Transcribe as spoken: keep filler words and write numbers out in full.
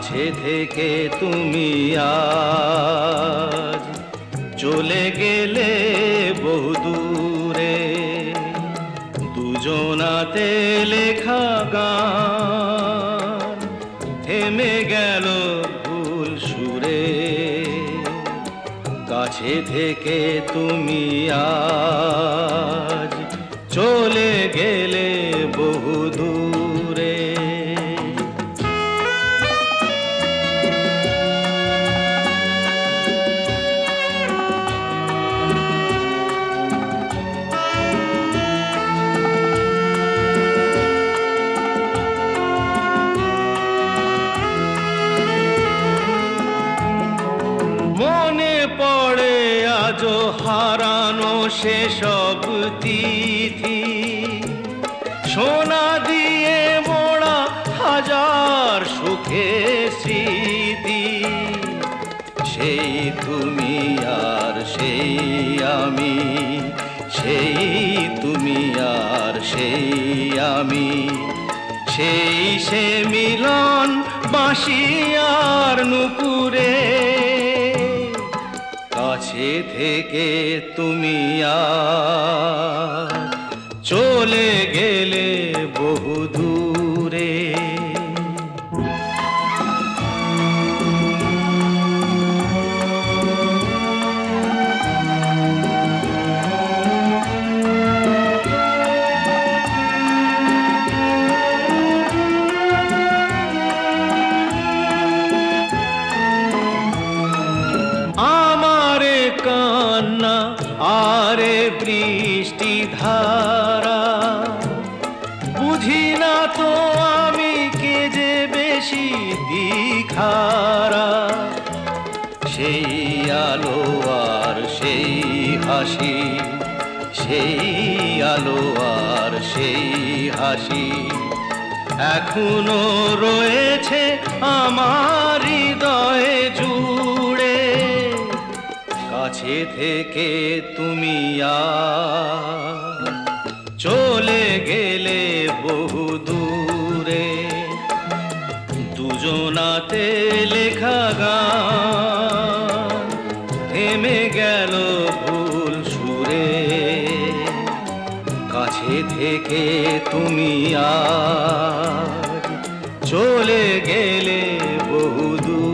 কাছে থেকে তুমি আজ চলে গেলে বহুদূরে, দুজনাতে লেখা গান থেমে গেল ভুল সুরে। কাছে থেকে তুমি আজ চলে গেলে বহুদূরে। মনে পড়ে আজও হারানো সেসব তিথি, সোনা দিয়ে মোড়া হাজার সুখের স্মৃতি। সেই তুমি আর সেই আমি, সেই তুমি আর সেই আমি, সেই সে মিলন বাঁশি আর নুপুরে। কাছে থেকে তুমি আজ চলে গেলে বহুদূরে। কান্না আরে বৃষ্টি ধারা, বুঝি না তো আমি কে যে বেশি দিখারা। সেই আলো আর সেই হাসি, সেই আলো আর সেই হাসি এখনো রয়েছে আমার হৃদয়ে জুড়ে। কাছে থেকে তুমি আজ চলে গেলে বহুদূরে, দুজনাতে লেখা গান থেমে গেল ভুল সুরে। কাছে থেকে তুমি আজ চলে গেলে বহুদূরে।